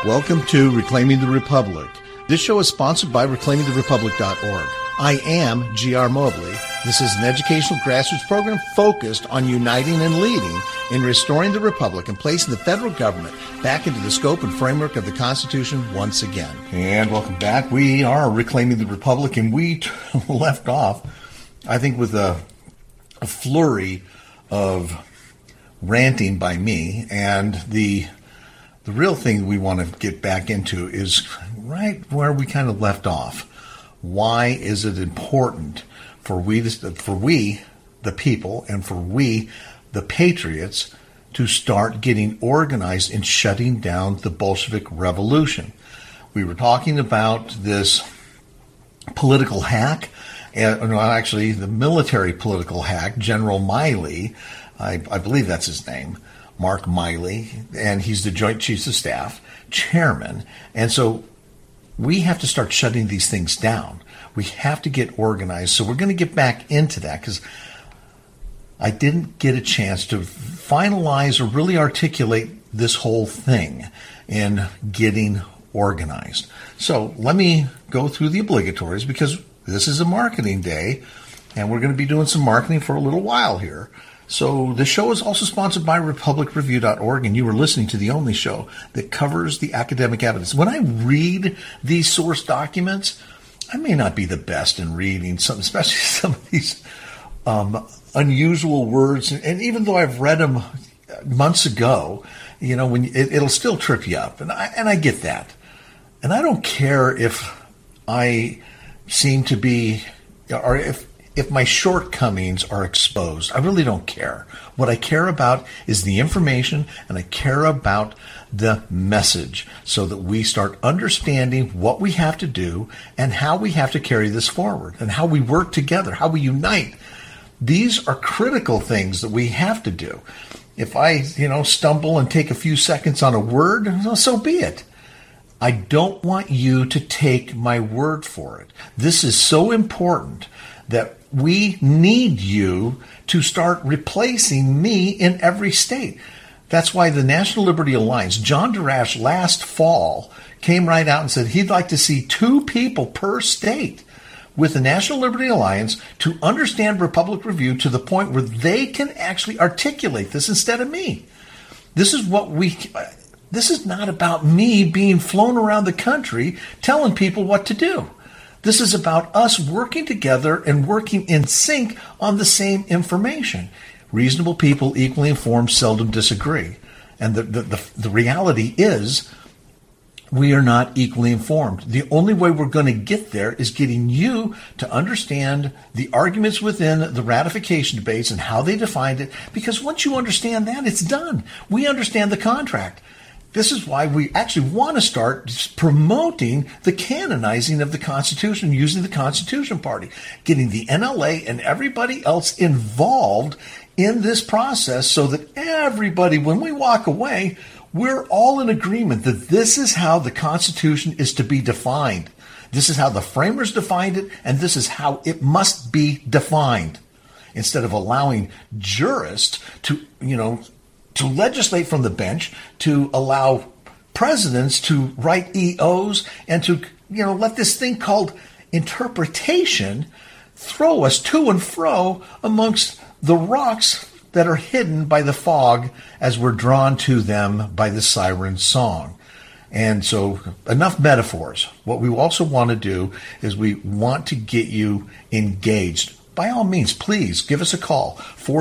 Welcome to Reclaiming the Republic. This show is sponsored by reclaimingtherepublic.org. I am G.R. Mobley. This is an educational grassroots program focused on uniting and leading in restoring the Republic and placing the federal government back into the scope and framework of the Constitution once again. And welcome back. We are Reclaiming the Republic, and we left off, I think, with a flurry of ranting by me, and the real thing we want to get back into is right where we kind of left off. Why is it important for we, the people, and for we, the patriots, to start getting organized in shutting down the Bolshevik Revolution? We were talking about this political hack, actually the military political hack, General Milley, I believe that's his name, Mark Milley, and he's the Joint Chiefs of Staff chairman. And so we have to start shutting these things down. We have to get organized. So we're going to get back into that because I didn't get a chance to finalize or really articulate this whole thing in getting organized. So let me go through the obligatories because this is a marketing day and we're going to be doing some marketing for a little while here. So the show is also sponsored by republicreview.org, and you are listening to the only show that covers the academic evidence. When I read these source documents, I may not be the best in reading some, especially some of these unusual words. And even though I've read them months ago, you know, when it'll still trip you up, and I get that. And I don't care if I seem to be, or if my shortcomings are exposed. I really don't care. What I care about is the information, and I care about the message so that we start understanding what we have to do and how we have to carry this forward and how we work together, how we unite. These are critical things that we have to do. If I, stumble and take a few seconds on a word, so be it. I don't want you to take my word for it. This is so important that we need you to start replacing me in every state. That's why the National Liberty Alliance, John Darash last fall came right out and said he'd like to see 2 people per state with the National Liberty Alliance to understand Republic Review to the point where they can actually articulate this instead of me. This is not about me being flown around the country telling people what to do. This is about us working together and working in sync on the same information. Reasonable people, equally informed, seldom disagree. And the reality is we are not equally informed. The only way we're going to get there is getting you to understand the arguments within the ratification debates and how they defined it. Because once you understand that, it's done. We understand the contract. This is why we actually want to start promoting the canonizing of the Constitution using the Constitution Party, getting the NLA and everybody else involved in this process so that everybody, when we walk away, we're all in agreement that this is how the Constitution is to be defined. This is how the framers defined it, and this is how it must be defined. Instead of allowing jurists to legislate from the bench, to allow presidents to write EOs, and to, let this thing called interpretation throw us to and fro amongst the rocks that are hidden by the fog as we're drawn to them by the siren song. And so enough metaphors. What we also want to do is we want to get you engaged. By all means, please give us a call,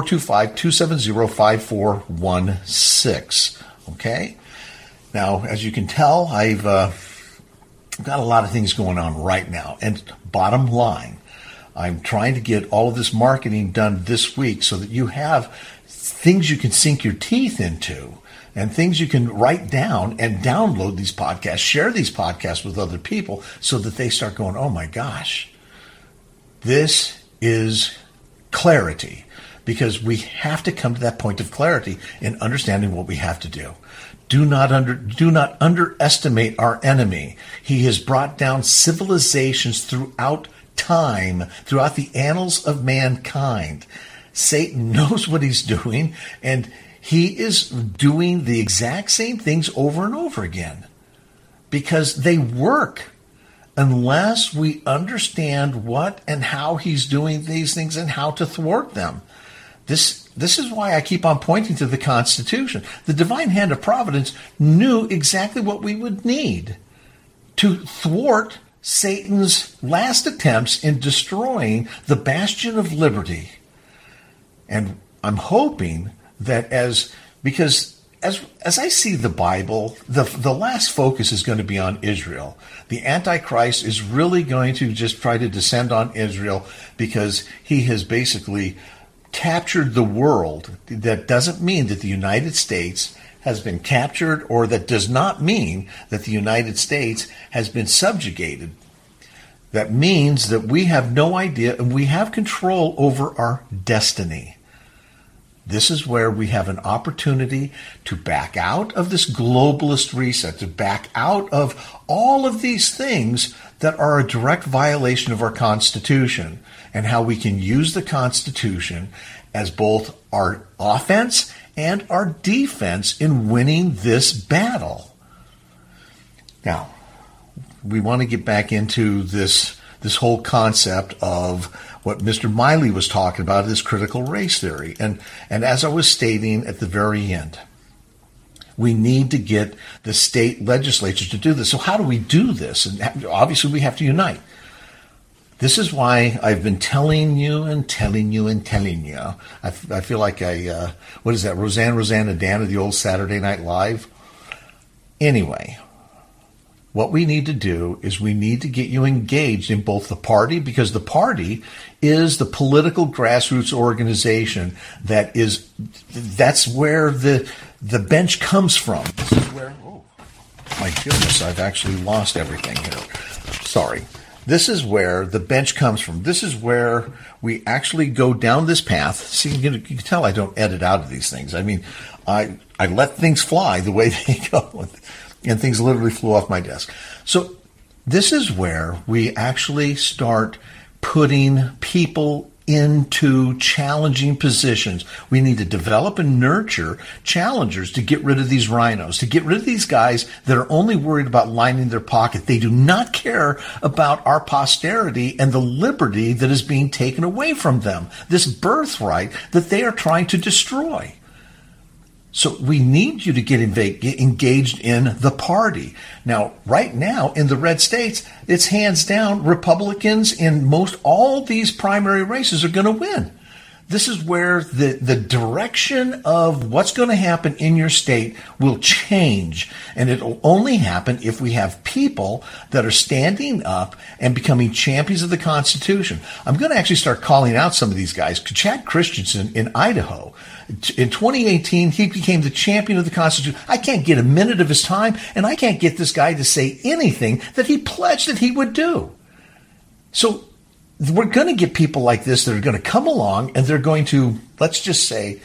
425-270-5416, okay? Now, as you can tell, I've got a lot of things going on right now. And bottom line, I'm trying to get all of this marketing done this week so that you have things you can sink your teeth into and things you can write down and download these podcasts, share these podcasts with other people so that they start going, oh my gosh, this is clarity, because we have to come to that point of clarity in understanding what we have to do. Do not underestimate our enemy. He has brought down civilizations throughout time, throughout the annals of mankind. Satan knows what he's doing, and he is doing the exact same things over and over again. because they work unless we understand what and how he's doing these things and how to thwart them. This is why I keep on pointing to the Constitution. The divine hand of providence knew exactly what we would need to thwart Satan's last attempts in destroying the bastion of liberty. And I'm hoping that because as I see the Bible, the last focus is going to be on Israel. The Antichrist is really going to just try to descend on Israel because he has basically captured the world. That doesn't mean that the United States has been captured, or that does not mean that the United States has been subjugated. That means that we have no idea and we have control over our destiny. This is where we have an opportunity to back out of this globalist reset, to back out of all of these things that are a direct violation of our Constitution, and how we can use the Constitution as both our offense and our defense in winning this battle. Now, we want to get back into this whole concept of what Mr. Miley was talking about, this critical race theory. And as I was stating at the very end, we need to get the state legislatures to do this. So how do we do this? And obviously we have to unite. This is why I've been telling you and telling you and telling you. I feel like what is that, Rosanna Dan of the old Saturday Night Live? Anyway, what we need to do is we need to get you engaged in both the party, because the party is the political grassroots organization that's where the bench comes from. This is where, oh my goodness, I've actually lost everything here. Sorry. This is where the bench comes from. This is where we actually go down this path. See, you can tell I don't edit out of these things. I mean, I let things fly the way they go. And things literally flew off my desk. So this is where we actually start putting people into challenging positions. We need to develop and nurture challengers to get rid of these rhinos, to get rid of these guys that are only worried about lining their pocket. They do not care about our posterity and the liberty that is being taken away from them, this birthright that they are trying to destroy. So we need you to get engaged in the party. Now, right now in the red states, it's hands down Republicans in most all these primary races are going to win. This is where the direction of what's going to happen in your state will change. And it'll only happen if we have people that are standing up and becoming champions of the Constitution. I'm going to actually start calling out some of these guys. Chad Christensen in Idaho. In 2018, he became the champion of the Constitution. I can't get a minute of his time, and I can't get this guy to say anything that he pledged that he would do. So we're going to get people like this that are going to come along, and they're going to, let's just say,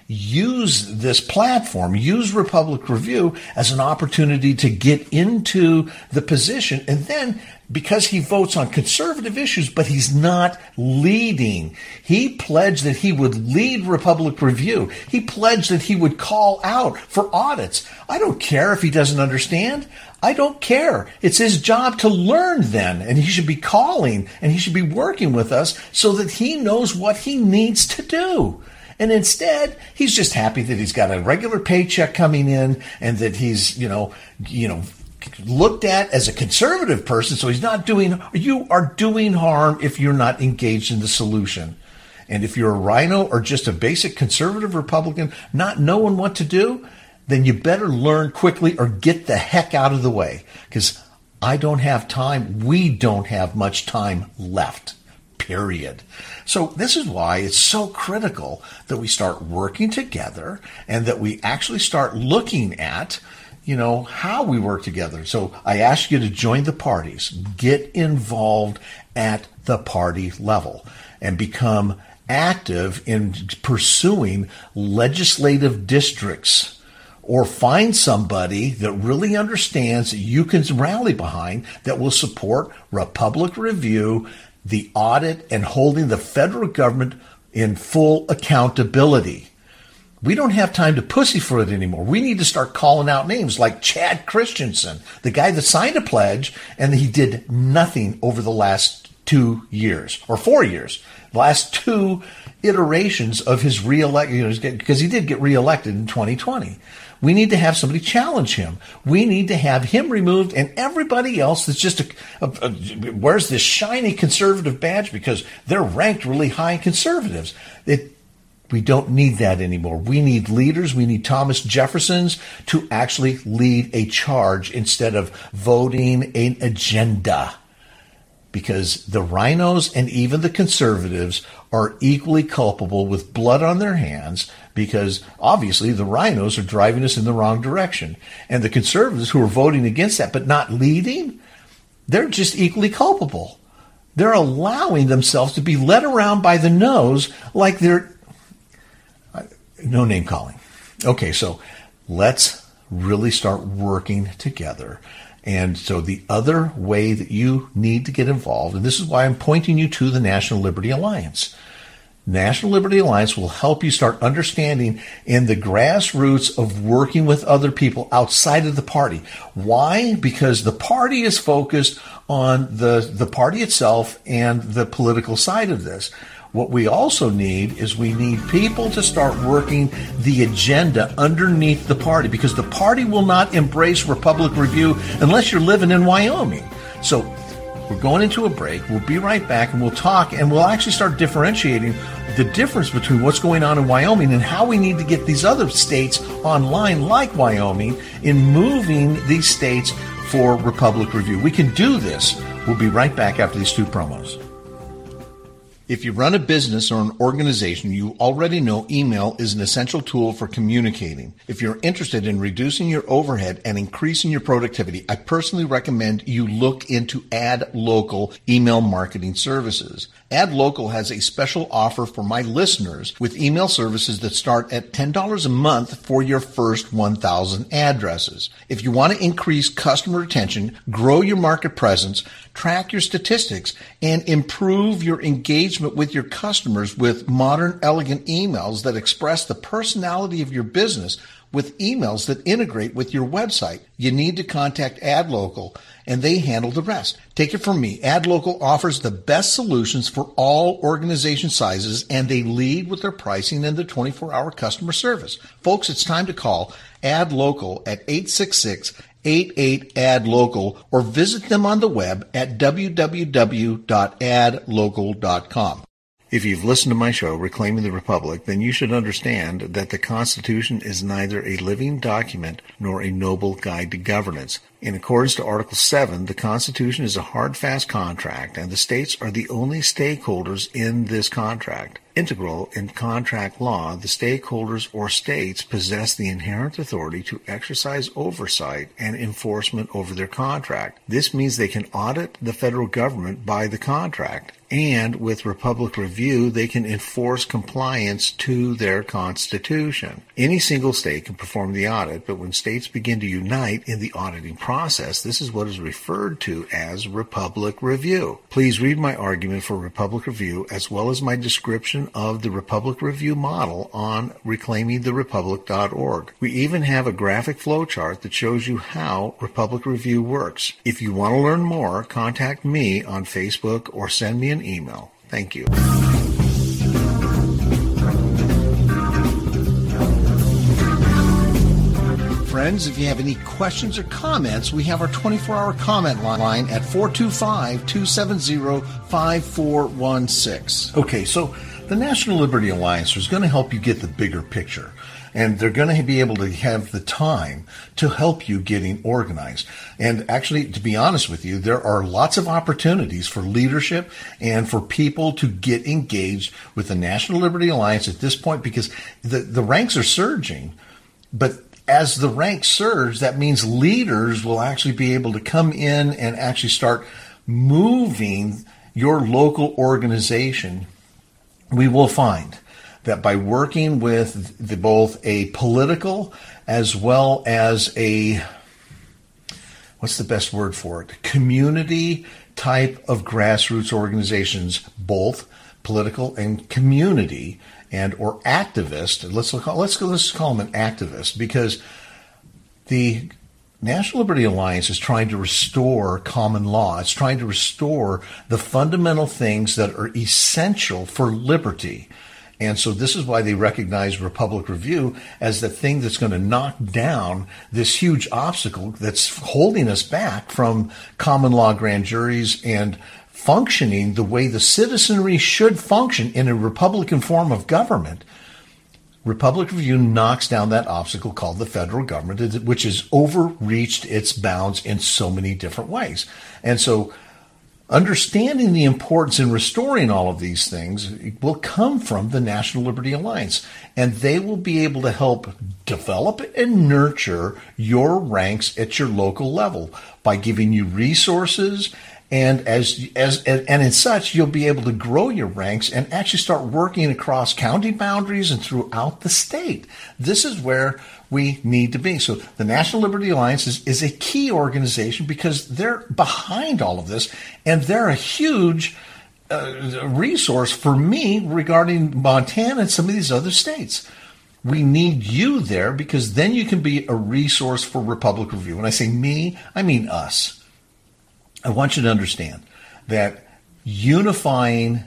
use this platform, use Republic Review as an opportunity to get into the position. And then, because he votes on conservative issues, but he's not leading, he pledged that he would lead Republic Review. He pledged that he would call out for audits. I don't care if he doesn't understand. I don't care. It's his job to learn then, and he should be calling and he should be working with us so that he knows what he needs to do. And instead, he's just happy that he's got a regular paycheck coming in and that he's, looked at as a conservative person. So you are doing harm if you're not engaged in the solution. And if you're a rhino or just a basic conservative Republican, not knowing what to do, then you better learn quickly or get the heck out of the way. Because I don't have time. We don't have much time left. Period. So this is why it's so critical that we start working together and that we actually start looking at, how we work together. So I ask you to join the parties, get involved at the party level, and become active in pursuing legislative districts, or find somebody that really understands that you can rally behind that will support Republic Review, the audit, and holding the federal government in full accountability. We don't have time to pussyfoot anymore. We need to start calling out names like Chad Christensen, the guy that signed a pledge and he did nothing over the last 2 years or 4 years. The last 2 iterations of his reelection, because he did get reelected in 2020. We need to have somebody challenge him. We need to have him removed, and everybody else that's just wears this shiny conservative badge because they're ranked really high conservatives. We don't need that anymore. We need leaders. We need Thomas Jeffersons to actually lead a charge instead of voting an agenda. Because the rhinos and even the conservatives are equally culpable with blood on their hands, because obviously the rhinos are driving us in the wrong direction. And the conservatives who are voting against that but not leading, they're just equally culpable. They're allowing themselves to be led around by the nose like they're... No name calling. Okay, so let's really start working together. And so the other way that you need to get involved, and this is why I'm pointing you to the National Liberty Alliance. National Liberty Alliance will help you start understanding in the grassroots of working with other people outside of the party. Why? Because the party is focused on the party itself and the political side of this. What we also need is we need people to start working the agenda underneath the party, because the party will not embrace Republic Review unless you're living in Wyoming. So we're going into a break. We'll be right back, and we'll talk, and we'll actually start differentiating the difference between what's going on in Wyoming and how we need to get these other states online, like Wyoming, in moving these states for Republic Review. We can do this. We'll be right back after these 2 promos. If you run a business or an organization, you already know email is an essential tool for communicating. If you're interested in reducing your overhead and increasing your productivity, I personally recommend you look into AdLocal email marketing services. AdLocal has a special offer for my listeners with email services that start at $10 a month for your first 1,000 addresses. If you want to increase customer retention, grow your market presence, track your statistics, and improve your engagement with your customers with modern, elegant emails that express the personality of your business with emails that integrate with your website, you need to contact AdLocal, and they handle the rest. Take it from me. AdLocal offers the best solutions for all organization sizes, and they lead with their pricing and their 24-hour customer service. Folks, it's time to call AdLocal at 866-88-ADLOCAL or visit them on the web at www.adlocal.com. If you've listened to my show, Reclaiming the Republic, then you should understand that the Constitution is neither a living document nor a noble guide to governance. In accordance to Article 7, the Constitution is a hard, fast contract, and the states are the only stakeholders in this contract. Integral in contract law, the stakeholders or states possess the inherent authority to exercise oversight and enforcement over their contract. This means they can audit the federal government by the contract, and with Republic Review, they can enforce compliance to their Constitution. Any single state can perform the audit, but when states begin to unite in the auditing process, this is what is referred to as Republic Review. Please read my argument for Republic Review as well as my description of the Republic Review model on reclaimingtherepublic.org. We even have a graphic flowchart that shows you how Republic Review works. If you want to learn more, contact me on Facebook or send me an email. Thank you. Friends, if you have any questions or comments, we have our 24-hour comment line at 425-270-5416. Okay, so the National Liberty Alliance is going to help you get the bigger picture, and they're going to be able to have the time to help you getting organized. And actually, to be honest with you, there are lots of opportunities for leadership and for people to get engaged with the National Liberty Alliance at this point, because the ranks are surging, but as the ranks surge, that means leaders will actually be able to come in and actually start moving your local organization. We will find that by working with both a political as well as a, what's the best word for it, community type of grassroots organizations, both political and community, and or activist. Let's call him an activist, because the National Liberty Alliance is trying to restore common law. It's trying to restore the fundamental things that are essential for liberty. And so this is why they recognize Republic Review as the thing that's going to knock down this huge obstacle that's holding us back from common law grand juries and functioning the way the citizenry should function in a Republican form of government. Republic Review knocks down that obstacle called the federal government, which has overreached its bounds in so many different ways. And so understanding the importance in restoring all of these things will come from the National Liberty Alliance, and they will be able to help develop and nurture your ranks at your local level by giving you resources. And and in such, you'll be able to grow your ranks and actually start working across county boundaries and throughout the state. This is where we need to be. So the National Liberty Alliance is a key organization because they're behind all of this, and they're a huge resource for me regarding Montana and some of these other states. We need you there because then you can be a resource for Republic Review. When I say me, I mean us. I want you to understand that uniting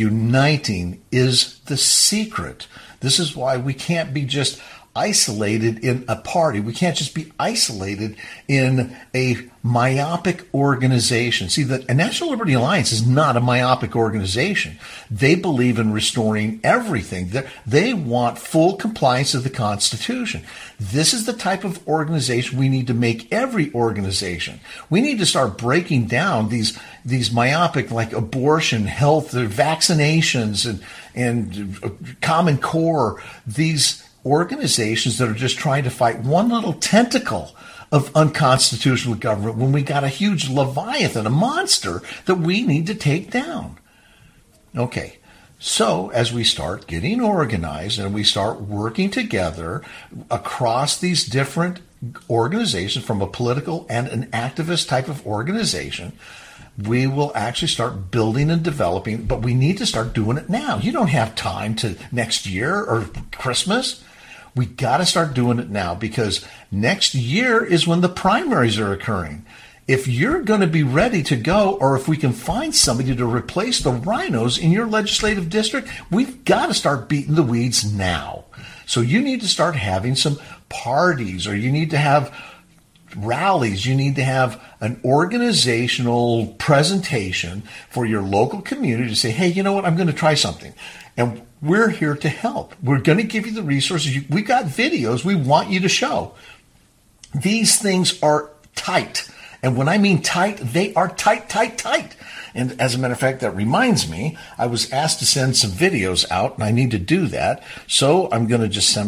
is the secret. This is why we can't be just isolated in a party. We can't just be isolated in a myopic organization. See, the National Liberty Alliance is not a myopic organization. They believe in restoring everything. They want full compliance of the Constitution. This is the type of organization we need to make every organization. We need to start breaking down these myopic, like abortion, health, vaccinations, and Common Core, these organizations that are just trying to fight one little tentacle of unconstitutional government when we got a huge leviathan, a monster that we need to take down. Okay, so as we start getting organized and we start working together across these different organizations from a political and an activist type of organization, we will actually start building and developing, but we need to start doing it now. You don't have time to next year or Christmas. We got to start doing it now because next year is when the primaries are occurring. If you're going to be ready to go, or if we can find somebody to replace the rhinos in your legislative district, we've got to start beating the weeds now. So you need to start having some parties, or you need to have rallies. You need to have an organizational presentation for your local community to say, hey, you know what, I'm going to try something. And we're here to help. We're going to give you the resources. We got videos we want you to show. These things are tight. And when I mean tight, they are tight, tight, tight. And as a matter of fact, that reminds me, I was asked to send some videos out, and I need to do that. So I'm going to just send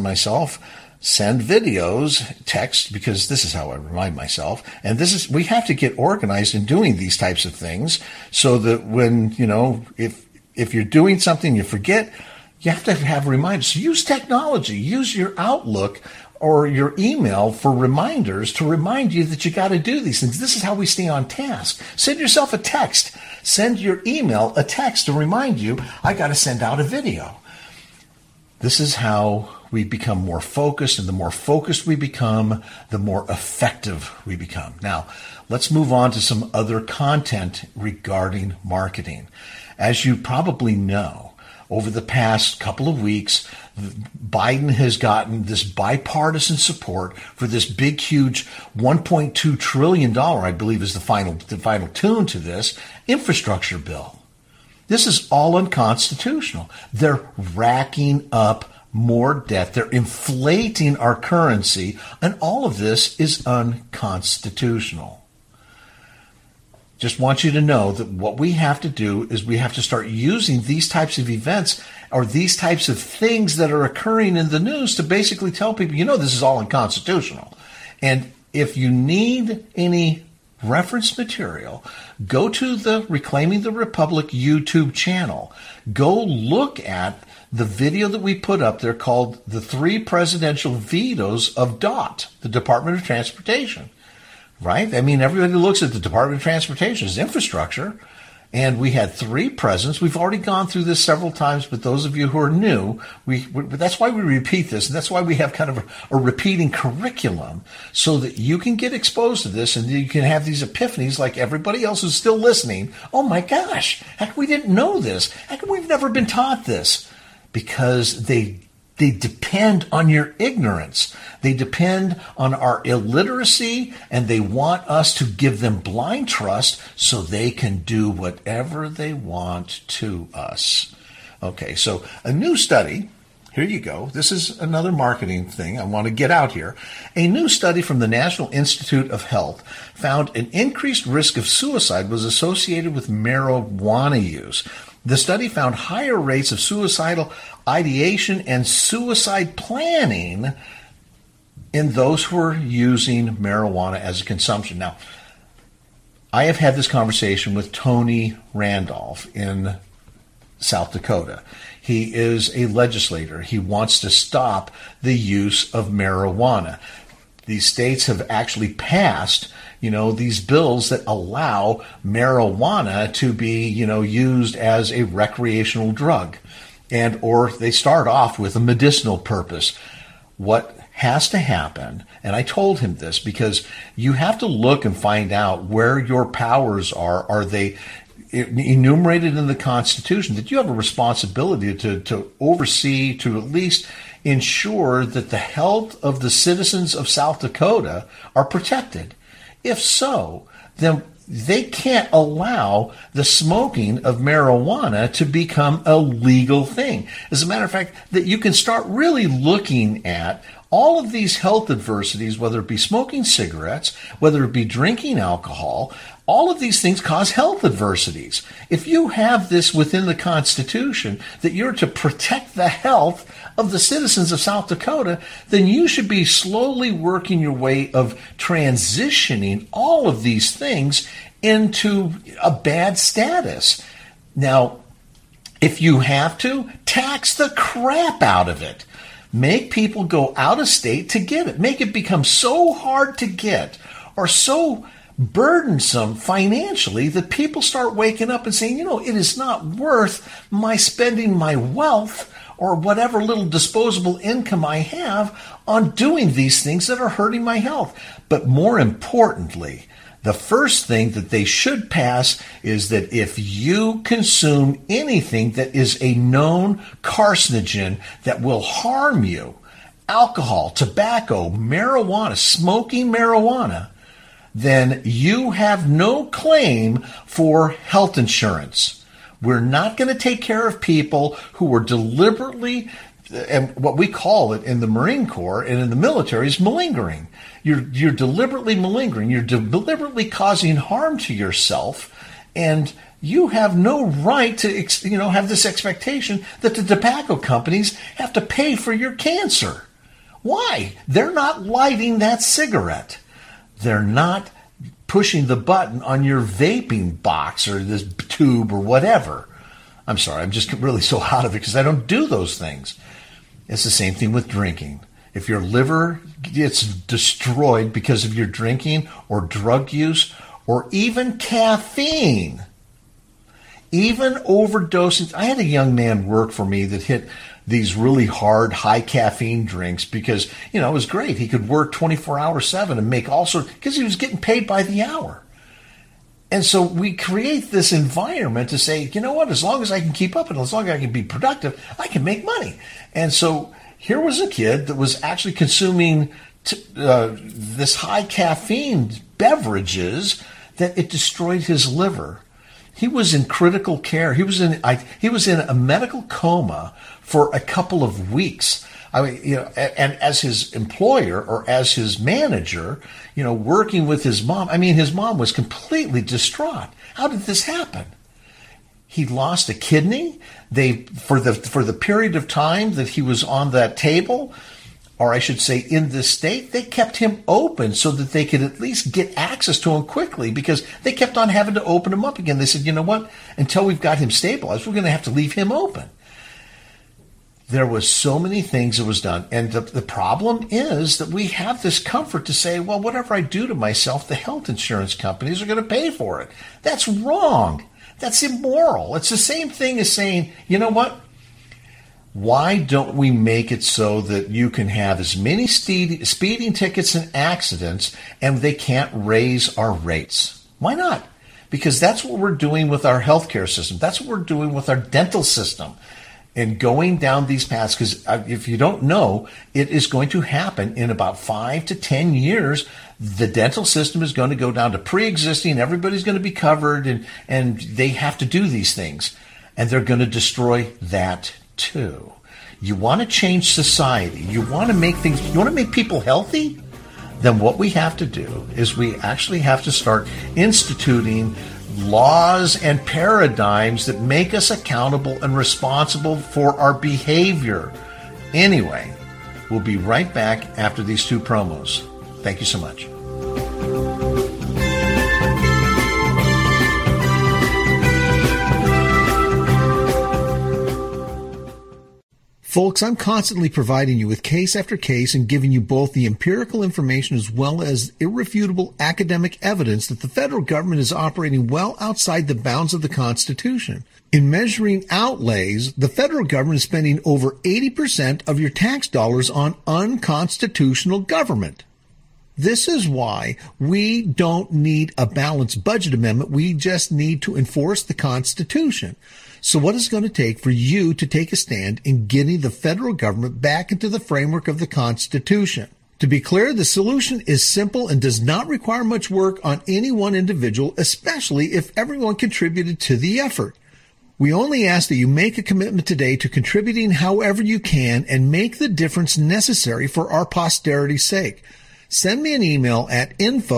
videos, text, because this is how I remind myself. And we have to get organized in doing these types of things so that when, if you're doing something, you forget, you have to have reminders. So use technology, use your Outlook or your email for reminders to remind you that you got to do these things. This is how we stay on task. Send yourself a text. Send your email a text to remind you, I got to send out a video. This is how we become more focused, and the more focused we become, the more effective we become. Now, let's move on to some other content regarding marketing. As you probably know, over the past couple of weeks, Biden has gotten this bipartisan support for this big, huge $1.2 trillion, I believe is the final tune to this, infrastructure bill. This is all unconstitutional. They're racking up more debt. They're inflating our currency, and all of this is unconstitutional. Just want you to know that what we have to do is we have to start using these types of events or these types of things that are occurring in the news to basically tell people, this is all unconstitutional. And if you need any reference material, go to the Reclaiming the Republic YouTube channel. Go look at the video that we put up there called The 3 Presidential Vetoes of DOT, the Department of Transportation. Right? I mean, everybody looks at the Department of Transportation as infrastructure. And we had 3 presidents. We've already gone through this several times, but those of you who are new, that's why we repeat this. And that's why we have kind of a repeating curriculum so that you can get exposed to this and you can have these epiphanies like everybody else who's still listening. Oh my gosh, how come we didn't know this? How come we've never been taught this? Because they depend on your ignorance. They depend on our illiteracy, and they want us to give them blind trust so they can do whatever they want to us. Okay, so a new study, here you go. This is another marketing thing I want to get out here. A new study from the National Institute of Health found an increased risk of suicide was associated with marijuana use. The study found higher rates of suicidal ideation and suicide planning in those who are using marijuana as a consumption. Now, I have had this conversation with Tony Randolph in South Dakota. He is a legislator. He wants to stop the use of marijuana. These states have actually passed these bills that allow marijuana to be, used as a recreational drug, or they start off with a medicinal purpose. What has to happen, and I told him this because you have to look and find out where your powers are. Are they enumerated in the Constitution that you have a responsibility to oversee, to at least ensure that the health of the citizens of South Dakota are protected? If so, then they can't allow the smoking of marijuana to become a legal thing. As a matter of fact, that you can start really looking at all of these health adversities, whether it be smoking cigarettes, whether it be drinking alcohol, all of these things cause health adversities. If you have this within the Constitution, that you're to protect the health of the citizens of South Dakota, then you should be slowly working your way of transitioning all of these things into a bad status. Now, if you have to, tax the crap out of it. Make people go out of state to get it. Make it become so hard to get or so burdensome financially that people start waking up and saying, it is not worth my spending my wealth or whatever little disposable income I have on doing these things that are hurting my health. But more importantly, the first thing that they should pass is that if you consume anything that is a known carcinogen that will harm you, alcohol, tobacco, marijuana, smoking marijuana, then you have no claim for health insurance. We're not going to take care of people who are deliberately, and what we call it in the Marine Corps and in the military is malingering. You're deliberately malingering. You're deliberately causing harm to yourself, and you have no right to, have this expectation that the tobacco companies have to pay for your cancer. Why? They're not lighting that cigarette. They're not pushing the button on your vaping box or this tube or whatever. I'm sorry, I'm just really so out of it because I don't do those things. It's the same thing with drinking. If your liver gets destroyed because of your drinking or drug use or even caffeine, even overdosing. I had a young man work for me that hit these really hard, high caffeine drinks because, it was great. He could work 24/7 and make all sorts, because he was getting paid by the hour. And so we create this environment to say, what, as long as I can keep up and as long as I can be productive, I can make money. And so here was a kid that was actually consuming this high caffeine beverages that it destroyed his liver. He was in critical care. He was in a medical coma for a couple of weeks. And as his employer or as his manager, working with his mom, his mom was completely distraught. How did this happen? He lost a kidney. For the period of time that he was on that table, or I should say in this state, they kept him open so that they could at least get access to him quickly, because they kept on having to open him up again. They said, until we've got him stabilized, we're going to have to leave him open. There was so many things that was done. And the problem is that we have this comfort to say, well, whatever I do to myself, the health insurance companies are going to pay for it. That's wrong. That's immoral. It's the same thing as saying, you know what? Why don't we make it so that you can have as many speeding tickets and accidents and they can't raise our rates? Why not? Because that's what we're doing with our healthcare system. That's what we're doing with our dental system. And going down these paths, because if you don't know, it is going to happen in about 5 to 10 years. The dental system is going to go down to pre-existing. Everybody's going to be covered, and they have to do these things. And they're going to destroy that too. You want to change society. You want to make people healthy? Then what we have to do is we actually have to start instituting laws and paradigms that make us accountable and responsible for our behavior. Anyway, we'll be right back after these 2 promos. Thank you so much. Folks, I'm constantly providing you with case after case and giving you both the empirical information as well as irrefutable academic evidence that the federal government is operating well outside the bounds of the Constitution. In measuring outlays, the federal government is spending over 80% of your tax dollars on unconstitutional government. This is why we don't need a balanced budget amendment. We just need to enforce the Constitution. So what is it going to take for you to take a stand in getting the federal government back into the framework of the Constitution? To be clear, the solution is simple and does not require much work on any one individual, especially if everyone contributed to the effort. We only ask that you make a commitment today to contributing however you can and make the difference necessary for our posterity's sake. Send me an email at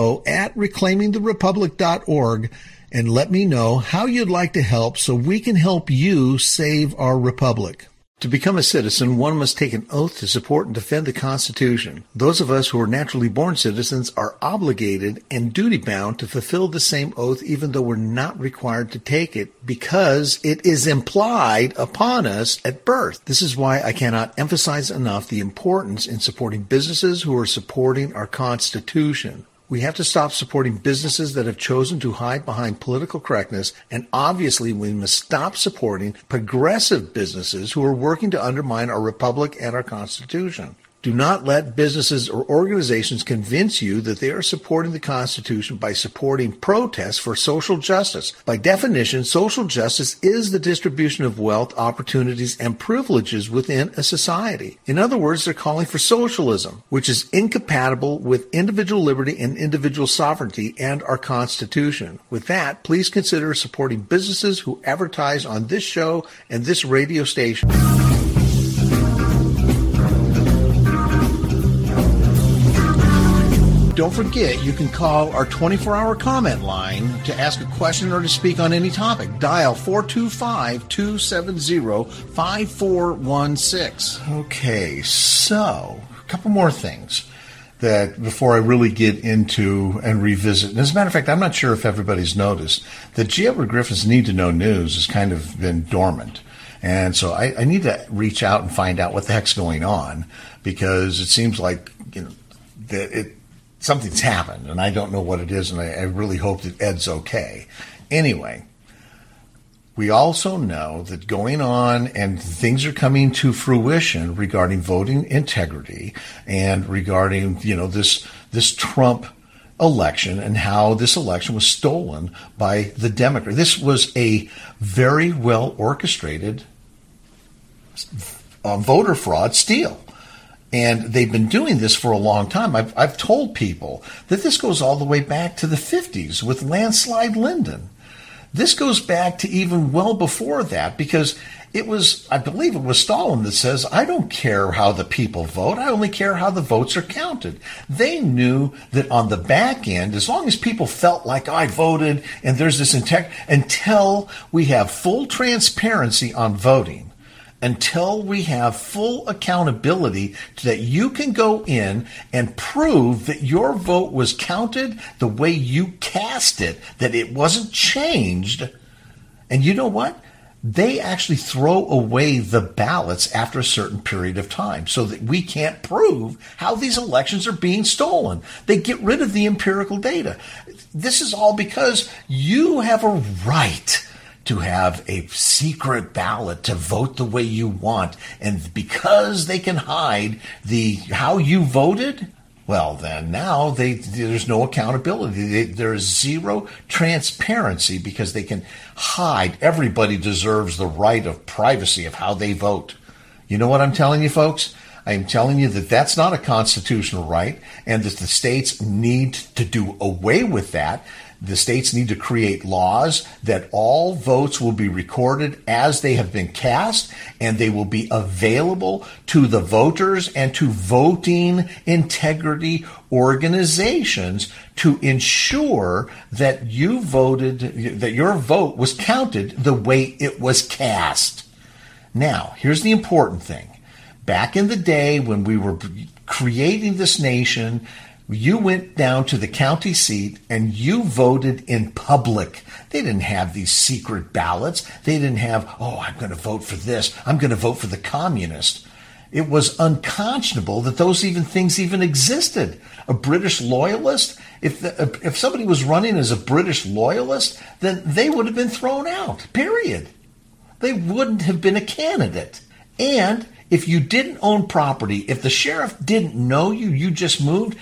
info@reclaimingtherepublic.org and let me know how you'd like to help so we can help you save our republic. To become a citizen, one must take an oath to support and defend the Constitution. Those of us who are naturally born citizens are obligated and duty-bound to fulfill the same oath even though we're not required to take it because it is implied upon us at birth. This is why I cannot emphasize enough the importance in supporting businesses who are supporting our Constitution. We have to stop supporting businesses that have chosen to hide behind political correctness, and obviously we must stop supporting progressive businesses who are working to undermine our republic and our Constitution. Do not let businesses or organizations convince you that they are supporting the Constitution by supporting protests for social justice. By definition, social justice is the distribution of wealth, opportunities, and privileges within a society. In other words, they're calling for socialism, which is incompatible with individual liberty and individual sovereignty and our Constitution. With that, please consider supporting businesses who advertise on this show and this radio station. Don't forget, you can call our 24-hour comment line to ask a question or to speak on any topic. Dial 425-270-5416. Okay, so a couple more things that before I really get into and revisit. And as a matter of fact, I'm not sure if everybody's noticed that G. Edward Griffin's Need to Know News has kind of been dormant. And so I need to reach out and find out what the heck's going on, because it seems like, that something's happened, and I don't know what it is, and I really hope that Ed's okay. Anyway, we also know that going on and things are coming to fruition regarding voting integrity and regarding, this Trump election and how this election was stolen by the Democrats. This was a very well orchestrated voter fraud steal. And they've been doing this for a long time. I've told people that this goes all the way back to the 50s with Landslide Lyndon. This goes back to even well before that, because I believe it was Stalin that says, I don't care how the people vote. I only care how the votes are counted. They knew that on the back end, as long as people felt like I voted and there's this until we have full transparency on voting, until we have full accountability that you can go in and prove that your vote was counted the way you cast it, that it wasn't changed. And you know what? They actually throw away the ballots after a certain period of time so that we can't prove how these elections are being stolen. They get rid of the empirical data. This is all because you have a right to have a secret ballot to vote the way you want. And because they can hide how you voted, well, then now there's no accountability. There's zero transparency because they can hide. Everybody deserves the right of privacy of how they vote. You know what I'm telling you, folks? I'm telling you that that's not a constitutional right, and that the states need to do away with that. The states need to create laws that all votes will be recorded as they have been cast, and they will be available to the voters and to voting integrity organizations to ensure that you voted, that your vote was counted the way it was cast. Now, here's the important thing. Back in the day when we were creating this nation, you went down to the county seat and you voted in public. They didn't have these secret ballots. They didn't have, I'm going to vote for this. I'm going to vote for the communist. It was unconscionable that those things even existed. A British loyalist, if somebody was running as a British loyalist, then they would have been thrown out, period. They wouldn't have been a candidate. And if you didn't own property, if the sheriff didn't know you just moved,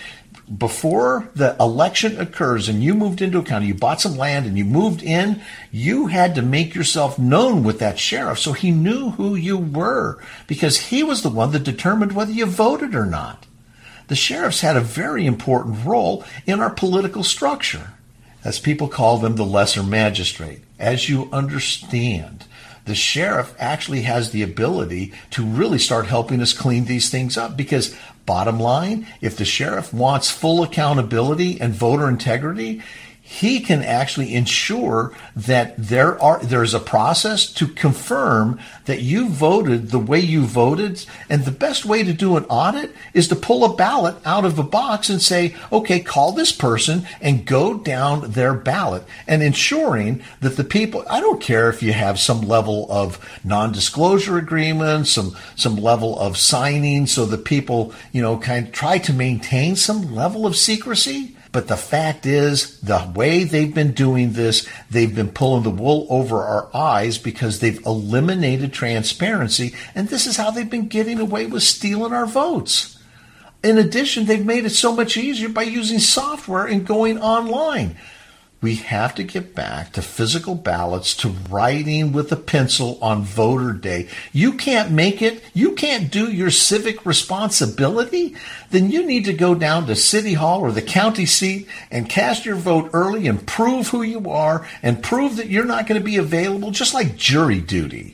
before the election occurs and you moved into a county, you bought some land and you moved in, you had to make yourself known with that sheriff so he knew who you were, because he was the one that determined whether you voted or not. The sheriffs had a very important role in our political structure. As people call them, the lesser magistrate. As you understand, the sheriff actually has the ability to really start helping us clean these things up, because bottom line, if the sheriff wants full accountability and voter integrity, he can actually ensure that there's a process to confirm that you voted the way you voted. And the best way to do an audit is to pull a ballot out of a box and say, okay, call this person and go down their ballot, and ensuring that the people, I don't care if you have some level of non-disclosure agreement, some level of signing so that people, kind of try to maintain some level of secrecy. But the fact is, the way they've been doing this, they've been pulling the wool over our eyes because they've eliminated transparency, and this is how they've been getting away with stealing our votes. In addition, they've made it so much easier by using software and going online. We have to get back to physical ballots, to writing with a pencil on voter day. You can't make it. You can't do your civic responsibility. Then you need to go down to City Hall or the county seat and cast your vote early and prove who you are and prove that you're not going to be available, just like jury duty.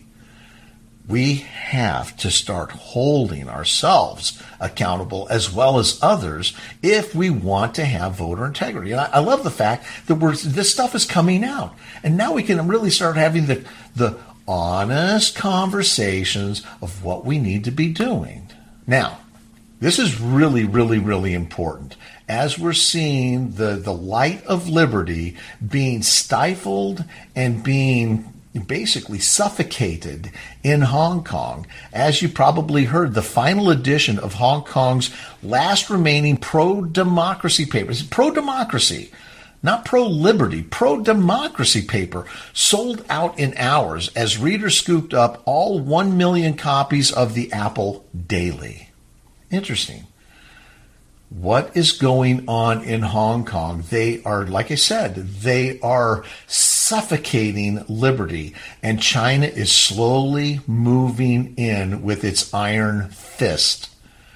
We have to start holding ourselves accountable as well as others if we want to have voter integrity. And I love the fact that this stuff is coming out. And now we can really start having the honest conversations of what we need to be doing. Now, this is really, really, really important. As we're seeing the light of liberty being stifled and being basically suffocated in Hong Kong. As you probably heard, the final edition of Hong Kong's last remaining pro-democracy paper. It's pro-democracy, not pro-liberty, pro-democracy paper, sold out in hours as readers scooped up all 1 million copies of the Apple Daily. Interesting. What is going on in Hong Kong? They are, like I said, they are suffocating liberty, and China is slowly moving in with its iron fist.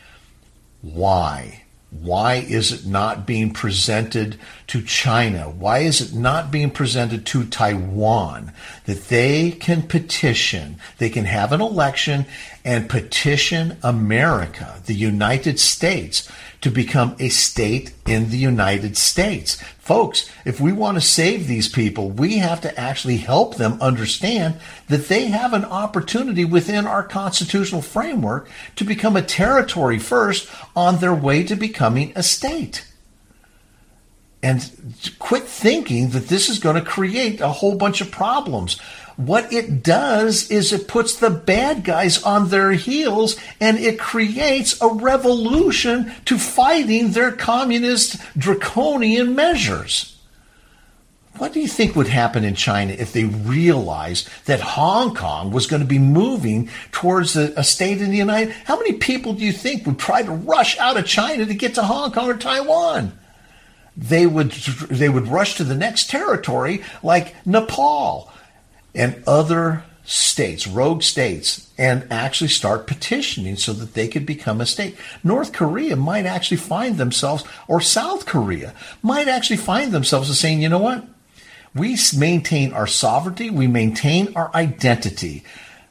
Why? Why is it not being presented to China? Why is it not being presented to Taiwan? That they can petition, they can have an election and petition America, the United States, to become a state in the United States. Folks, if we want to save these people, we have to actually help them understand that they have an opportunity within our constitutional framework to become a territory first on their way to becoming a state. And quit thinking that this is going to create a whole bunch of problems. What it does is it puts the bad guys on their heels, and it creates a revolution to fighting their communist draconian measures. What do you think would happen in China if they realized that Hong Kong was going to be moving towards a state in the United? How many people do you think would try to rush out of China to get to Hong Kong or Taiwan? They would rush to the next territory like Nepal and other states, rogue states, and actually start petitioning so that they could become a state. North Korea might actually find themselves, or South Korea might actually find themselves as saying, you know what? We maintain our sovereignty, we maintain our identity,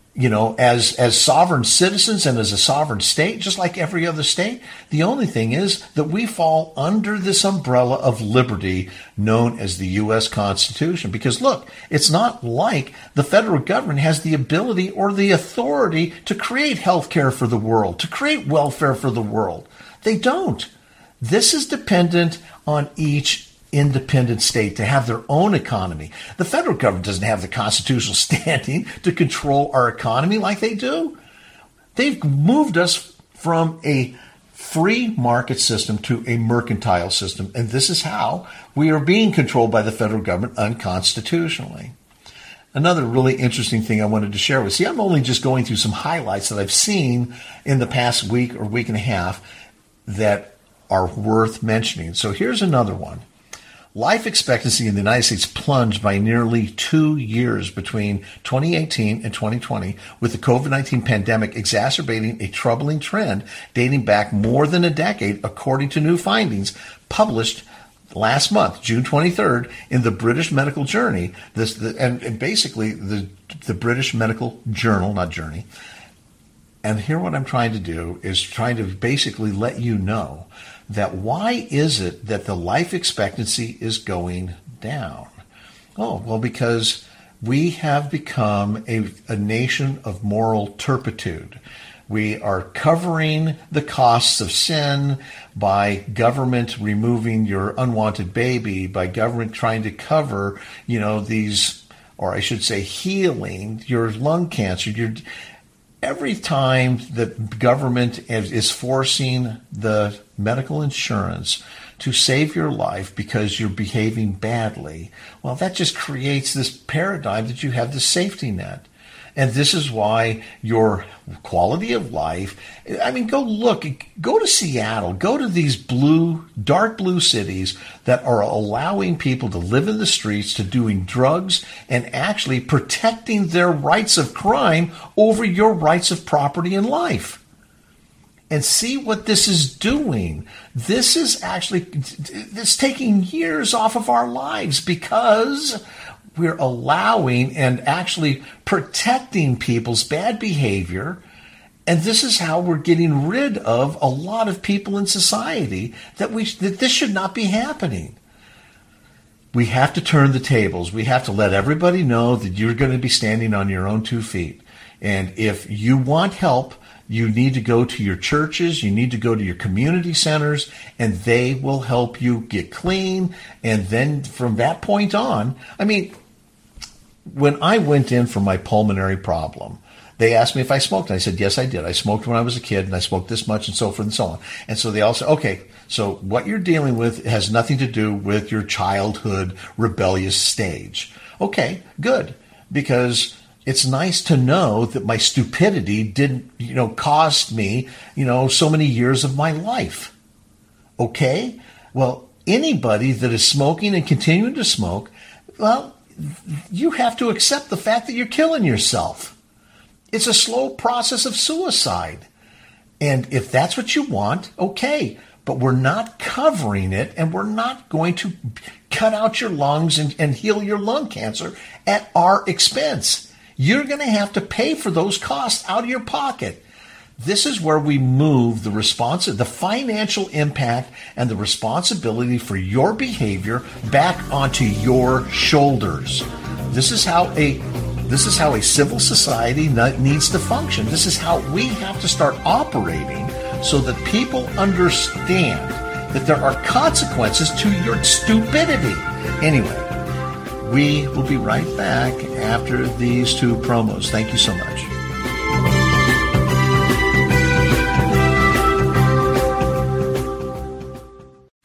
as sovereign citizens and as a sovereign state, just like every other state. The only thing is that we fall under this umbrella of liberty known as the U.S. Constitution. Because look, it's not like the federal government has the ability or the authority to create health care for the world, to create welfare for the world. They don't. This is dependent on each independent state to have their own economy. The federal government doesn't have the constitutional standing to control our economy like they do. They've moved us from a free market system to a mercantile system, and this is how we are being controlled by the federal government unconstitutionally. Another really interesting thing I wanted to share with you. I'm only just going through some highlights that I've seen in the past week or week and a half that are worth mentioning. So here's another one. Life expectancy in the United States plunged by nearly 2 years between 2018 and 2020, with the COVID-19 pandemic exacerbating a troubling trend dating back more than a decade, according to new findings published last month, June 23rd, in the British Medical Journey. Basically the British Medical Journal, not Journey. And here what I'm trying to do is trying to basically let you know that why is it that the life expectancy is going down? Oh, well, because we have become a nation of moral turpitude. We are covering the costs of sin by government removing your unwanted baby, by government trying to cover, these, or I should say healing your lung cancer, every time the government is forcing the medical insurance to save your life because you're behaving badly, well, that just creates this paradigm that you have the safety net. And this is why your quality of life, go to Seattle, go to these dark blue cities that are allowing people to live in the streets, to doing drugs, and actually protecting their rights of crime over your rights of property and life. And see what this is doing. This is taking years off of our lives because we're allowing and actually protecting people's bad behavior. And this is how we're getting rid of a lot of people in society that this should not be happening. We have to turn the tables. We have to let everybody know that you're going to be standing on your own 2 feet. And if you want help, you need to go to your churches, you need to go to your community centers, and they will help you get clean. And then from that point on, when I went in for my pulmonary problem, they asked me if I smoked. And I said, yes, I did. I smoked when I was a kid, and I smoked this much, and so forth and so on. And so they all said, okay, so what you're dealing with has nothing to do with your childhood rebellious stage. Okay, good, because it's nice to know that my stupidity didn't, cost me, so many years of my life. Okay? Well, anybody that is smoking and continuing to smoke, well, you have to accept the fact that you're killing yourself. It's a slow process of suicide. And if that's what you want, okay. But we're not covering it, and we're not going to cut out your lungs and heal your lung cancer at our expense. You're going to have to pay for those costs out of your pocket. This is where we move the financial impact and the responsibility for your behavior back onto your shoulders. This is how a civil society needs to function. This is how we have to start operating so that people understand that there are consequences to your stupidity. Anyway, we will be right back after these 2 promos. Thank you so much.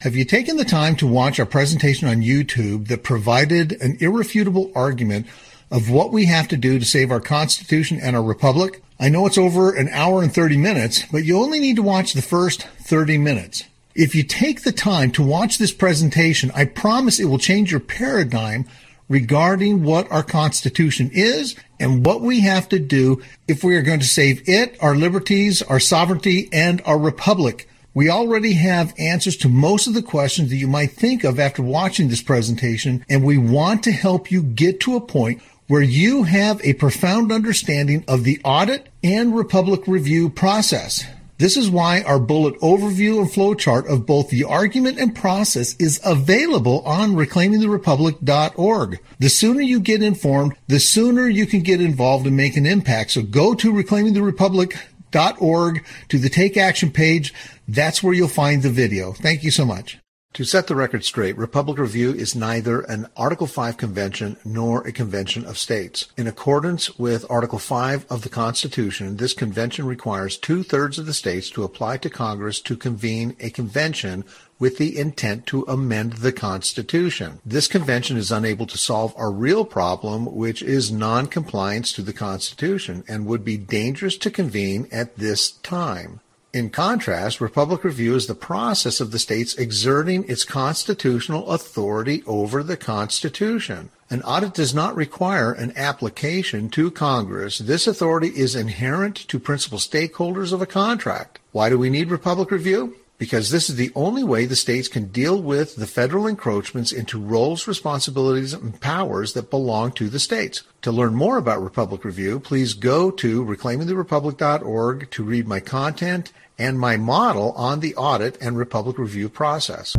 Have you taken the time to watch our presentation on YouTube that provided an irrefutable argument of what we have to do to save our Constitution and our Republic? I know it's over an hour and 30 minutes, but you only need to watch the first 30 minutes. If you take the time to watch this presentation, I promise it will change your paradigm regarding what our Constitution is and what we have to do if we are going to save it, our liberties, our sovereignty, and our Republic. We already have answers to most of the questions that you might think of after watching this presentation, and we want to help you get to a point where you have a profound understanding of the audit and Republic review process. This is why our bullet overview and flowchart of both the argument and process is available on reclaimingtherepublic.org. The sooner you get informed, the sooner you can get involved and make an impact. So go to reclaimingtherepublic.org to the Take Action page. That's where you'll find the video. Thank you so much. To set the record straight, Republic Review is neither an Article 5 convention nor a convention of states. In accordance with Article 5 of the Constitution, this convention requires 2/3 of the states to apply to Congress to convene a convention with the intent to amend the Constitution. This convention is unable to solve our real problem, which is non-compliance to the Constitution, and would be dangerous to convene at this time. In contrast, Republic Review is the process of the states exerting its constitutional authority over the Constitution. An audit does not require an application to Congress. This authority is inherent to principal stakeholders of a contract. Why do we need Republic Review? Because this is the only way the states can deal with the federal encroachments into roles, responsibilities, and powers that belong to the states. To learn more about Republic Review, please go to reclaimingtherepublic.org to read my content and my model on the audit and Republic Review process.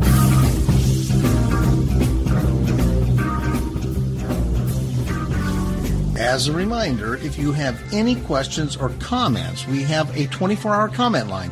As a reminder, if you have any questions or comments, we have a 24-hour comment line,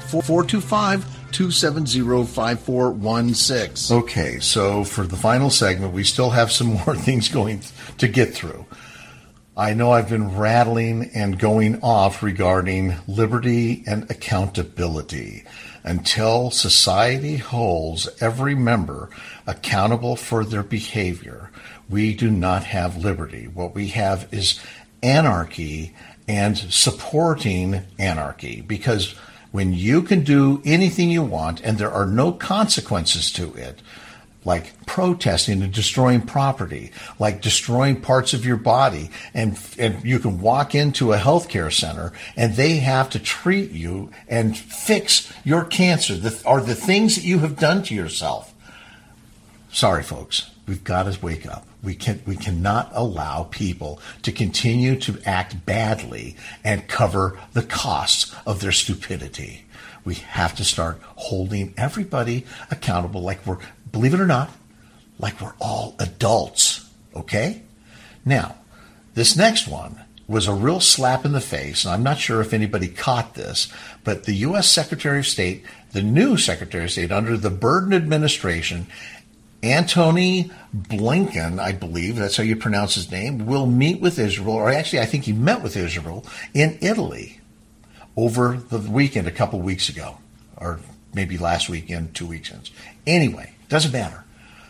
425-270-5416. Okay, so for the final segment, we still have some more things going to get through. I know I've been rattling and going off regarding liberty and accountability. Until society holds every member accountable for their behavior, we do not have liberty. What we have is anarchy and supporting anarchy, because when you can do anything you want and there are no consequences to it, like protesting and destroying property, like destroying parts of your body, and you can walk into a healthcare center and they have to treat you and fix your cancer, or the things that you have done to yourself. Sorry, folks, we've got to wake up. We cannot allow people to continue to act badly and cover the costs of their stupidity. We have to start holding everybody accountable, like we're, believe it or not, like we're all adults, okay? Now, this next one was a real slap in the face, and I'm not sure if anybody caught this, but the U.S. Secretary of State, the new Secretary of State under the Biden administration, Antony Blinken, I believe, that's how you pronounce his name, will meet with Israel, or actually I think he met with Israel in Italy over the weekend a couple weeks ago, or maybe last weekend, 2 weeks since. Anyway, doesn't matter.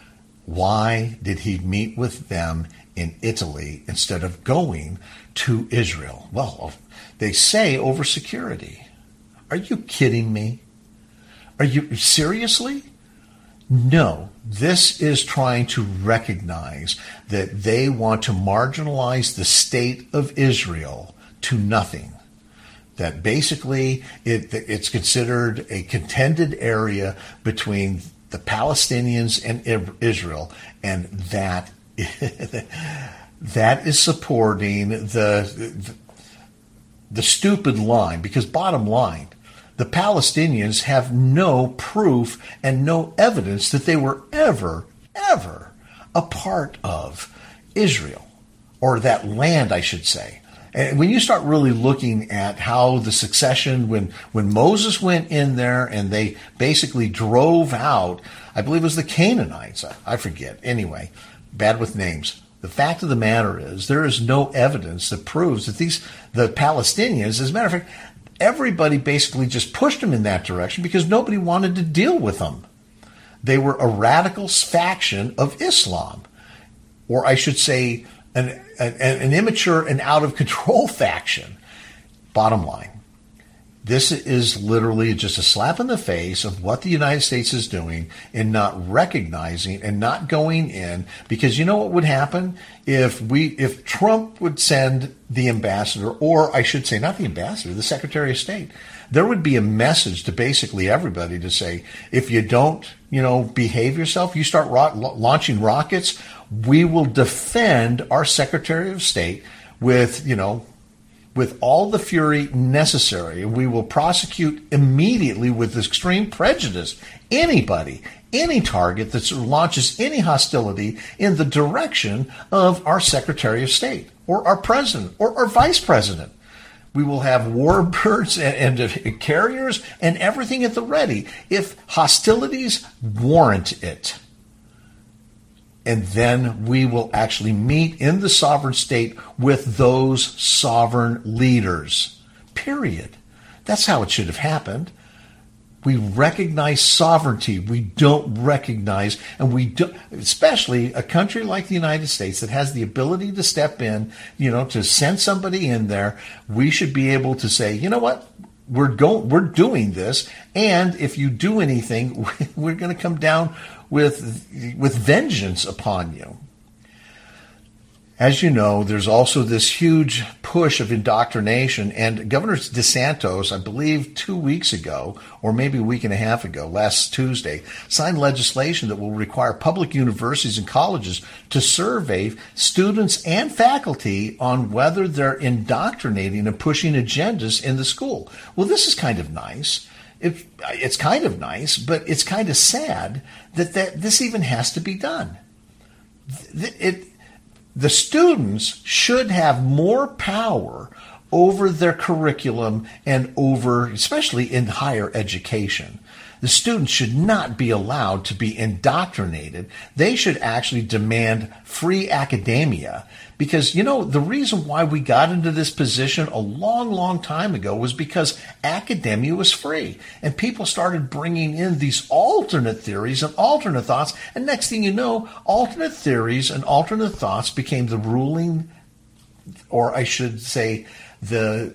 Why did he meet with them in Italy instead of going to Israel? Well, they say over security. Are you kidding me? Are you seriously? No, this is trying to recognize that they want to marginalize the state of Israel to nothing. That basically it's considered a contended area between the Palestinians and Israel, and that is supporting the stupid line, because bottom line, the Palestinians have no proof and no evidence that they were ever a part of Israel, or that land, I should say. And when you start really looking at how the succession, when Moses went in there and they basically drove out, I believe it was the Canaanites, I forget. Anyway, bad with names. The fact of the matter is there is no evidence that proves that the Palestinians, as a matter of fact, everybody basically just pushed them in that direction because nobody wanted to deal with them. They were a radical faction of Islam, or I should say an immature and out-of-control faction. Bottom line, this is literally just a slap in the face of what the United States is doing in not recognizing and not going in, because you know what would happen if Trump would send the ambassador, or I should say not the ambassador, the Secretary of State. There would be a message to basically everybody to say, if you don't, behave yourself, you start launching rockets, we will defend our Secretary of State with all the fury necessary. We will prosecute immediately with extreme prejudice anybody, any target that launches any hostility in the direction of our Secretary of State or our President or our Vice President. We will have warbirds and carriers and everything at the ready if hostilities warrant it. And then we will actually meet in the sovereign state with those sovereign leaders. Period. That's how it should have happened. We recognize sovereignty. We don't recognize, and we don't, especially a country like the United States that has the ability to step in, to send somebody in there. We should be able to say, you know what? We're doing this, and if you do anything, we're going to come down with vengeance upon you. As you know, there's also this huge push of indoctrination, and Governor DeSantis, I believe 2 weeks ago, or maybe a week and a half ago, last Tuesday, signed legislation that will require public universities and colleges to survey students and faculty on whether they're indoctrinating and pushing agendas in the school. Well, this is kind of nice. It's kind of nice, but it's kind of sad that this even has to be done. The students should have more power over their curriculum and over, especially in higher education. The students should not be allowed to be indoctrinated. They should actually demand free academia, because, the reason why we got into this position a long, long time ago was because academia was free, and people started bringing in these alternate theories and alternate thoughts, and next thing you know, alternate theories and alternate thoughts became the ruling, or I should say, the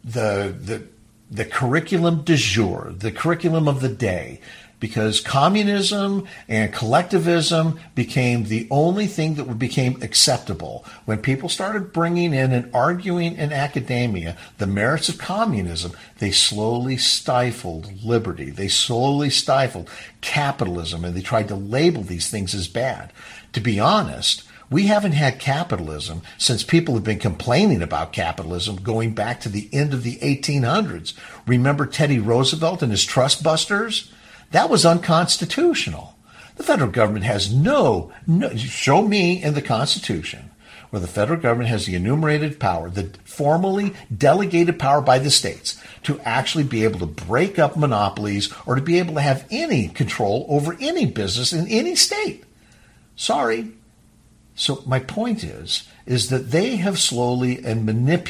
curriculum du jour, the curriculum of the day, because communism and collectivism became the only thing that became acceptable. When people started bringing in and arguing in academia the merits of communism, they slowly stifled liberty. They slowly stifled capitalism, and they tried to label these things as bad. To be honest, we haven't had capitalism since people have been complaining about capitalism going back to the end of the 1800s. Remember Teddy Roosevelt and his trust busters? That was unconstitutional. The federal government has no, show me in the Constitution where the federal government has the enumerated power, the formally delegated power by the states to actually be able to break up monopolies or to be able to have any control over any business in any state. Sorry. So my point is that they have slowly and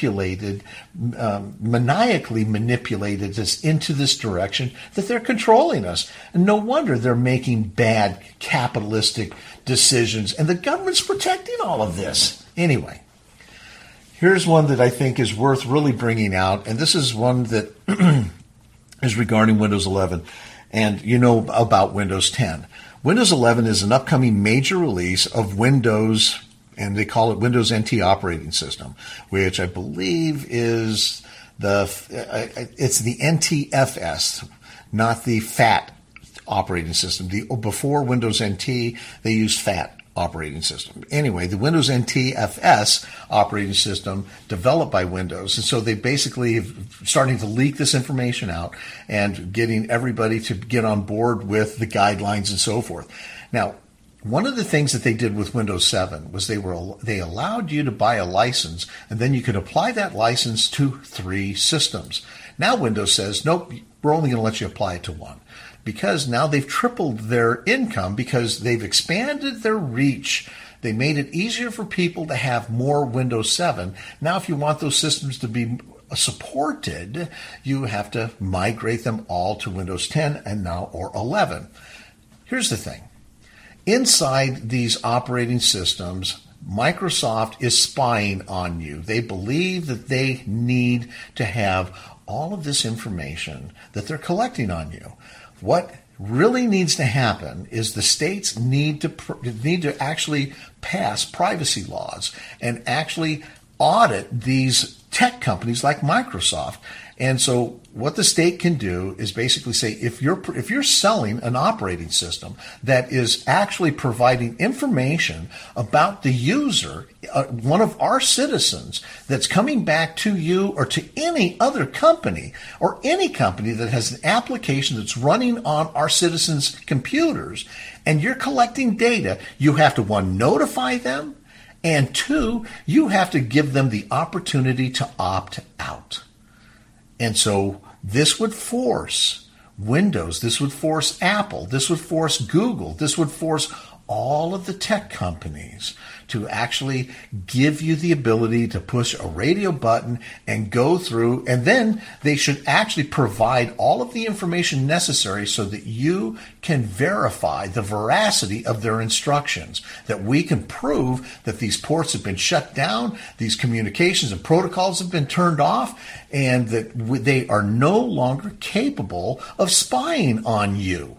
maniacally manipulated us into this direction that they're controlling us. And no wonder they're making bad capitalistic decisions, and the government's protecting all of this. Anyway, here's one that I think is worth really bringing out, and this is one that is regarding Windows 11, and you know about Windows 10. Windows 11 is an upcoming major release of Windows, and they call it Windows NT operating system, which I believe is it's the NTFS, not the FAT operating system. Before Windows NT, they used FAT operating system. Anyway, the Windows NTFS operating system developed by Windows. And so they basically starting to leak this information out and getting everybody to get on board with the guidelines and so forth. Now, one of the things that they did with Windows 7 was they allowed you to buy a license, and then you could apply that license to 3 systems. Now Windows says, nope, we're only going to let you apply it to 1. Because now they've tripled their income because they've expanded their reach. They made it easier for people to have more Windows 7. Now, if you want those systems to be supported, you have to migrate them all to Windows 10 and now or 11. Here's the thing. Inside these operating systems, Microsoft is spying on you. They believe that they need to have all of this information that they're collecting on you. What really needs to happen is the states need to actually pass privacy laws and actually audit these tech companies like Microsoft. And so what the state can do is basically say, if you're selling an operating system that is actually providing information about the user, one of our citizens, that's coming back to you or to any other company or any company that has an application that's running on our citizens' computers, and you're collecting data, you have to, one, notify them, and two, you have to give them the opportunity to opt out. And so this would force Windows, this would force Apple, this would force Google, this would force all of the tech companies to actually give you the ability to push a radio button and go through, and then they should actually provide all of the information necessary so that you can verify the veracity of their instructions, that we can prove that these ports have been shut down, these communications and protocols have been turned off, and that they are no longer capable of spying on you.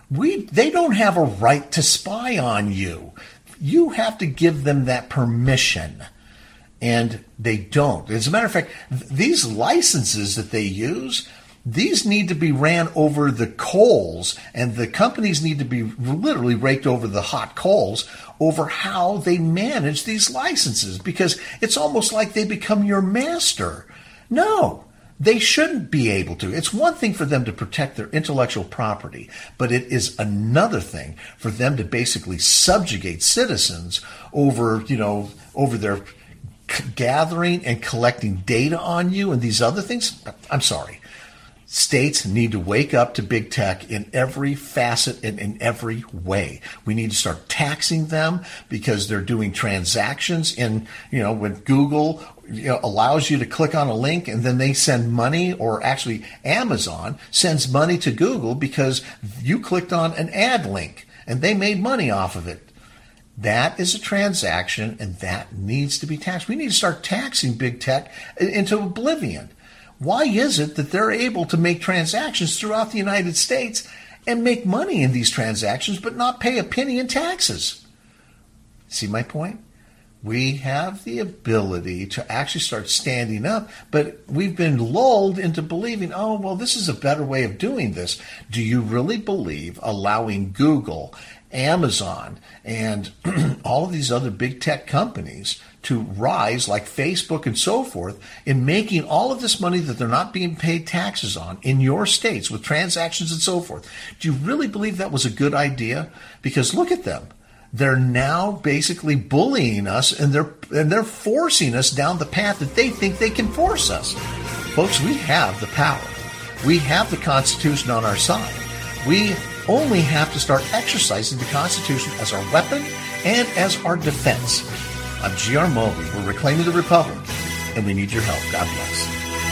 They don't have a right to spy on you. You have to give them that permission, and they don't. As a matter of fact, these licenses that they use, these need to be ran over the coals, and the companies need to be literally raked over the hot coals over how they manage these licenses, because it's almost like they become your master. No. They shouldn't be able to. It's one thing for them to protect their intellectual property, but it is another thing for them to basically subjugate citizens over their gathering and collecting data on you and these other things. I'm sorry. States need to wake up to big tech in every facet and in every way. We need to start taxing them because they're doing transactions when Google allows you to click on a link and then they send money, or actually Amazon sends money to Google because you clicked on an ad link and they made money off of it. That is a transaction, and that needs to be taxed. We need to start taxing big tech into oblivion. Why is it that they're able to make transactions throughout the United States and make money in these transactions but not pay a penny in taxes? See my point? We have the ability to actually start standing up, but we've been lulled into believing, this is a better way of doing this. Do you really believe allowing Google, Amazon, and all of these other big tech companies to rise, like Facebook and so forth, in making all of this money that they're not being paid taxes on in your states with transactions and so forth? Do you really believe that was a good idea? Because look at them. They're now basically bullying us, and they're forcing us down the path that they think they can force us. Folks, we have the power. We have the Constitution on our side. We only have to start exercising the Constitution as our weapon and as our defense. I'm G.R. Mobley. We're reclaiming the Republic, and we need your help. God bless.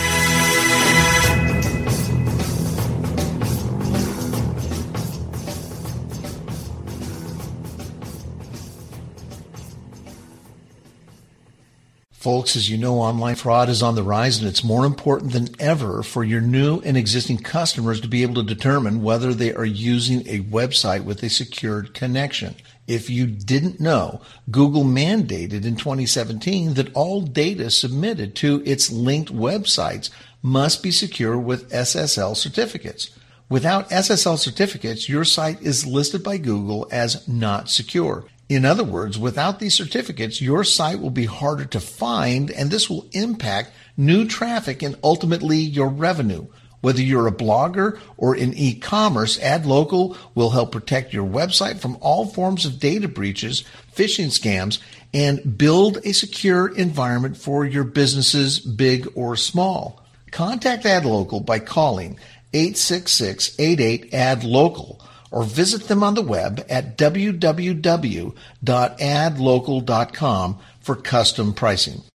Folks, as you know, online fraud is on the rise, and it's more important than ever for your new and existing customers to be able to determine whether they are using a website with a secured connection. If you didn't know, Google mandated in 2017 that all data submitted to its linked websites must be secure with SSL certificates. Without SSL certificates, your site is listed by Google as not secure. In other words, without these certificates, your site will be harder to find, and this will impact new traffic and ultimately your revenue. Whether you're a blogger or in e-commerce, AdLocal will help protect your website from all forms of data breaches, phishing scams, and build a secure environment for your businesses, big or small. Contact AdLocal by calling 866-88-ADLOCAL. Or visit them on the web at www.adlocal.com for custom pricing.